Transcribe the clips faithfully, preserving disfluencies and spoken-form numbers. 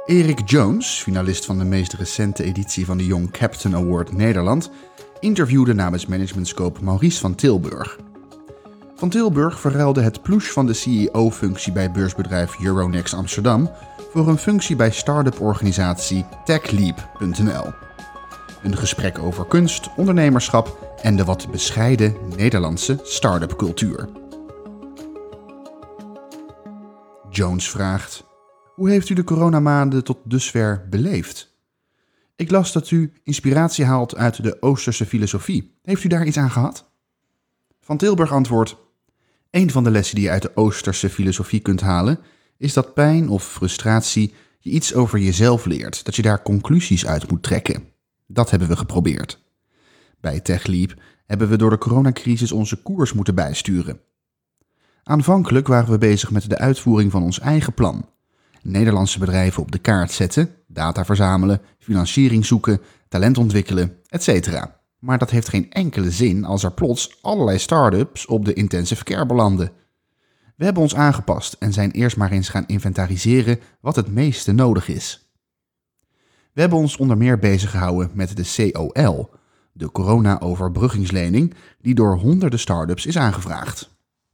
Erik Jones, finalist van de meest recente editie van de Young Captain Award Nederland, interviewde namens Management Scope Maurice van Tilburg. Van Tilburg verruilde het pluche van de C E O-functie bij beursbedrijf Euronext Amsterdam voor een functie bij start-up organisatie techleap punt n l. Een gesprek over kunst, ondernemerschap en de wat bescheiden Nederlandse start-up cultuur. Jones vraagt: hoe heeft u de coronamaanden tot dusver beleefd? Ik las dat u inspiratie haalt uit de Oosterse filosofie. Heeft u daar iets aan gehad? Van Tilburg antwoordt: een van de lessen die je uit de Oosterse filosofie kunt halen, is dat pijn of frustratie je iets over jezelf leert, dat je daar conclusies uit moet trekken. Dat hebben we geprobeerd. Bij techleap hebben we door de coronacrisis onze koers moeten bijsturen. Aanvankelijk waren we bezig met de uitvoering van ons eigen plan. Nederlandse bedrijven op de kaart zetten, data verzamelen, financiering zoeken, talent ontwikkelen, et cetera. Maar dat heeft geen enkele zin als er plots allerlei start-ups op de intensive care belanden. We hebben ons aangepast en zijn eerst maar eens gaan inventariseren wat het meeste nodig is. We hebben ons onder meer bezig gehouden met de C O L, de corona-overbruggingslening, die door honderden start-ups is aangevraagd.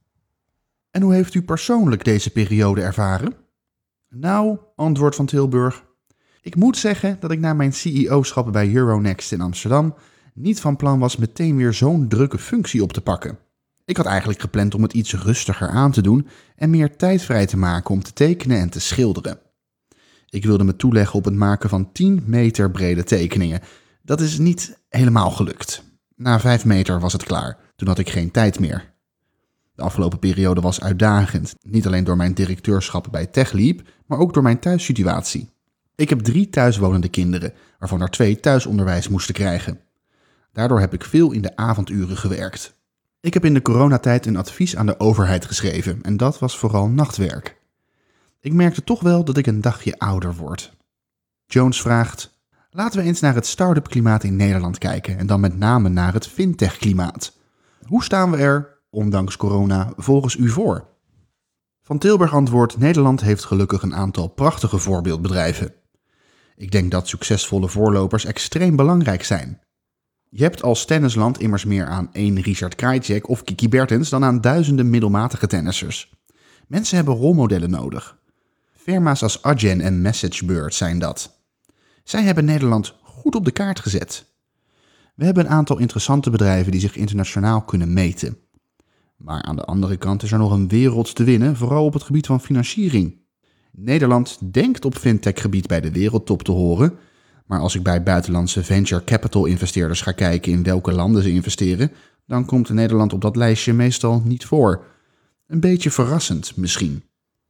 En hoe heeft u persoonlijk deze periode ervaren? Nou, antwoordt Van Tilburg, ik moet zeggen dat ik na mijn C E O-schap bij Euronext in Amsterdam niet van plan was meteen weer zo'n drukke functie op te pakken. Ik had eigenlijk gepland om het iets rustiger aan te doen en meer tijd vrij te maken om te tekenen en te schilderen. Ik wilde me toeleggen op het maken van tien meter brede tekeningen. Dat is niet helemaal gelukt. Na vijf meter was het klaar. Toen had ik geen tijd meer. De afgelopen periode was uitdagend. Niet alleen door mijn directeurschap bij techleap, maar ook door mijn thuissituatie. Ik heb drie thuiswonende kinderen, waarvan er twee thuisonderwijs moesten krijgen. Daardoor heb ik veel in de avonduren gewerkt. Ik heb in de coronatijd een advies aan de overheid geschreven en dat was vooral nachtwerk. Ik merkte toch wel dat ik een dagje ouder word. Jones vraagt: laten we eens naar het start-up klimaat in Nederland kijken en dan met name naar het fintech klimaat. Hoe staan we er, ondanks corona, volgens u voor? Van Tilburg antwoordt: Nederland heeft gelukkig een aantal prachtige voorbeeldbedrijven. Ik denk dat succesvolle voorlopers extreem belangrijk zijn. Je hebt als tennisland immers meer aan één Richard Krajicek of Kiki Bertens dan aan duizenden middelmatige tennissers. Mensen hebben rolmodellen nodig. Firma's als Adyen en MessageBird zijn dat. Zij hebben Nederland goed op de kaart gezet. We hebben een aantal interessante bedrijven die zich internationaal kunnen meten. Maar aan de andere kant is er nog een wereld te winnen, vooral op het gebied van financiering. Nederland denkt op fintech-gebied bij de wereldtop te horen, maar als ik bij buitenlandse venture capital investeerders ga kijken in welke landen ze investeren, dan komt Nederland op dat lijstje meestal niet voor. Een beetje verrassend misschien.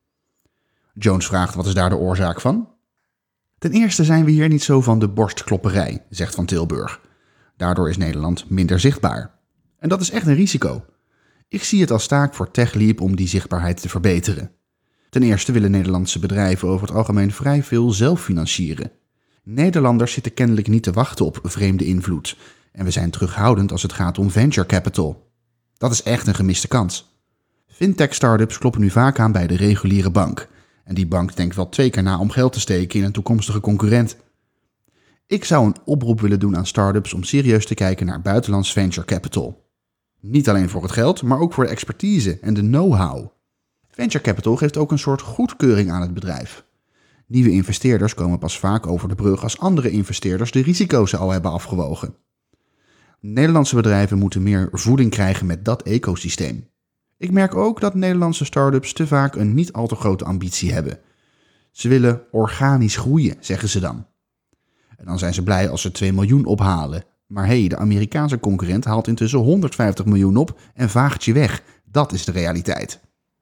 Jones vraagt: wat is daar de oorzaak van? Ten eerste zijn we hier niet zo van de borstklopperij, zegt Van Tilburg. Daardoor is Nederland minder zichtbaar. En dat is echt een risico. Ik zie het als taak voor techleap om die zichtbaarheid te verbeteren. Ten eerste willen Nederlandse bedrijven over het algemeen vrij veel zelf financieren. Nederlanders zitten kennelijk niet te wachten op vreemde invloed. En we zijn terughoudend als het gaat om venture capital. Dat is echt een gemiste kans. Fintech-startups kloppen nu vaak aan bij de reguliere bank. En die bank denkt wel twee keer na om geld te steken in een toekomstige concurrent. Ik zou een oproep willen doen aan startups om serieus te kijken naar buitenlands venture capital. Niet alleen voor het geld, maar ook voor de expertise en de know-how. Venture capital geeft ook een soort goedkeuring aan het bedrijf. Nieuwe investeerders komen pas vaak over de brug als andere investeerders de risico's al hebben afgewogen. Nederlandse bedrijven moeten meer voeding krijgen met dat ecosysteem. Ik merk ook dat Nederlandse start-ups te vaak een niet al te grote ambitie hebben. Ze willen organisch groeien, zeggen ze dan. En dan zijn ze blij als ze twee miljoen ophalen. Maar hé, hey, de Amerikaanse concurrent haalt intussen honderdvijftig miljoen op en vaagt je weg. Dat is de realiteit.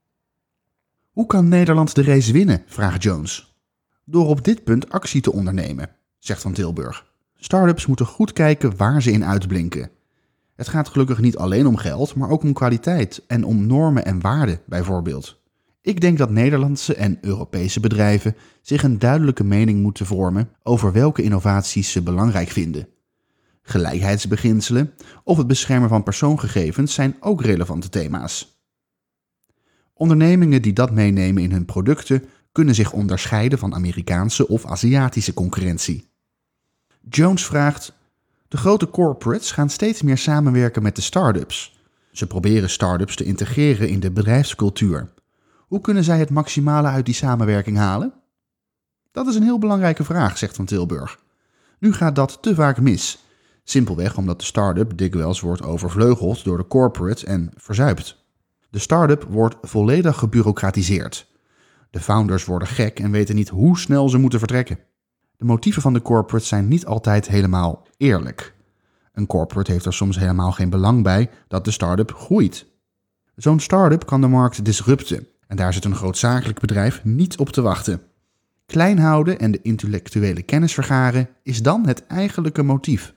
Hoe kan Nederland de race winnen, vraagt Jones. Door op dit punt actie te ondernemen, zegt Van Tilburg. Startups moeten goed kijken waar ze in uitblinken. Het gaat gelukkig niet alleen om geld, maar ook om kwaliteit en om normen en waarden bijvoorbeeld. Ik denk dat Nederlandse en Europese bedrijven zich een duidelijke mening moeten vormen over welke innovaties ze belangrijk vinden. Gelijkheidsbeginselen of het beschermen van persoonsgegevens zijn ook relevante thema's. Ondernemingen die dat meenemen in hun producten kunnen zich onderscheiden van Amerikaanse of Aziatische concurrentie. Jones vraagt: de grote corporates gaan steeds meer samenwerken met de start-ups. Ze proberen start-ups te integreren in de bedrijfscultuur. Hoe kunnen zij het maximale uit die samenwerking halen? Dat is een heel belangrijke vraag, zegt Van Tilburg. Nu gaat dat te vaak mis. Simpelweg omdat de start-up dikwijls wordt overvleugeld door de corporate en verzuipt. De start-up wordt volledig gebureaucratiseerd. De founders worden gek en weten niet hoe snel ze moeten vertrekken. De motieven van de corporates zijn niet altijd helemaal eerlijk. Een corporate heeft er soms helemaal geen belang bij dat de start-up groeit. Zo'n start-up kan de markt disrupten en daar zit een grootzakelijk bedrijf niet op te wachten. Klein houden en de intellectuele kennis vergaren is dan het eigenlijke motief.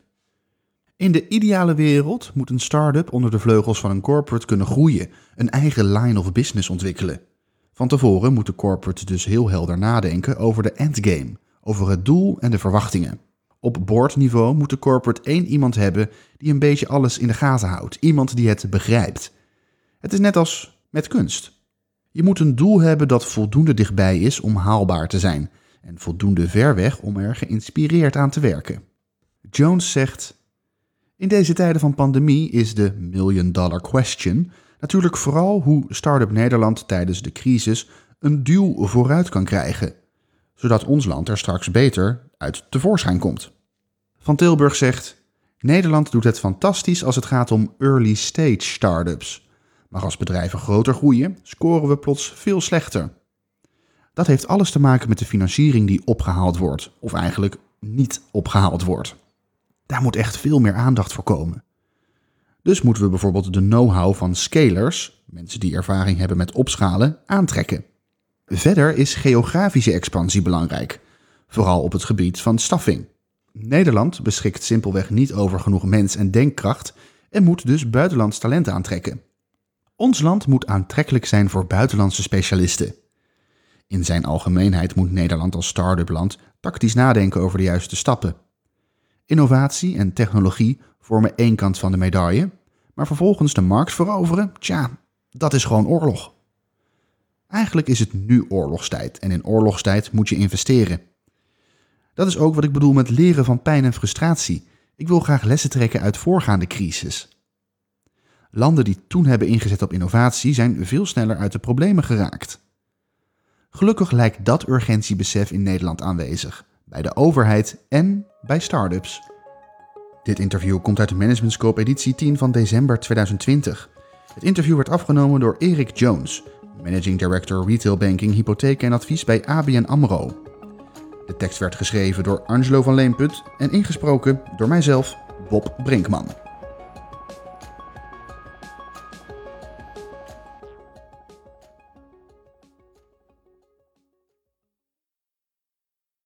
In de ideale wereld moet een start-up onder de vleugels van een corporate kunnen groeien, een eigen line of business ontwikkelen. Van tevoren moet de corporate dus heel helder nadenken over de endgame, over het doel en de verwachtingen. Op boardniveau moet de corporate één iemand hebben die een beetje alles in de gaten houdt, iemand die het begrijpt. Het is net als met kunst. Je moet een doel hebben dat voldoende dichtbij is om haalbaar te zijn en voldoende ver weg om er geïnspireerd aan te werken. Jones zegt: in deze tijden van pandemie is de million dollar question natuurlijk vooral hoe Start-up Nederland tijdens de crisis een duw vooruit kan krijgen, zodat ons land er straks beter uit tevoorschijn komt. Van Tilburg zegt: Nederland doet het fantastisch als het gaat om early stage start-ups. Maar als bedrijven groter groeien, scoren we plots veel slechter. Dat heeft alles te maken met de financiering die opgehaald wordt, of eigenlijk niet opgehaald wordt. Daar moet echt veel meer aandacht voor komen. Dus moeten we bijvoorbeeld de know-how van scalers, mensen die ervaring hebben met opschalen, aantrekken. Verder is geografische expansie belangrijk, vooral op het gebied van staffing. Nederland beschikt simpelweg niet over genoeg mens- en denkkracht en moet dus buitenlands talent aantrekken. Ons land moet aantrekkelijk zijn voor buitenlandse specialisten. In zijn algemeenheid moet Nederland als start-up land tactisch nadenken over de juiste stappen. Innovatie en technologie vormen één kant van de medaille, maar vervolgens de markt veroveren, tja, dat is gewoon oorlog. Eigenlijk is het nu oorlogstijd en in oorlogstijd moet je investeren. Dat is ook wat ik bedoel met leren van pijn en frustratie. Ik wil graag lessen trekken uit voorgaande crisis. Landen die toen hebben ingezet op innovatie zijn veel sneller uit de problemen geraakt. Gelukkig lijkt dat urgentiebesef in Nederland aanwezig, bij de overheid en bij start-ups. Dit interview komt uit de Management Scope editie tien van december tweeduizend twintig. Het interview werd afgenomen door Erik Jones, Managing Director Retail Banking, Hypotheek en Advies bij A B N AMRO. De tekst werd geschreven door Angelo van Leemput en ingesproken door mijzelf, Bob Brinkman.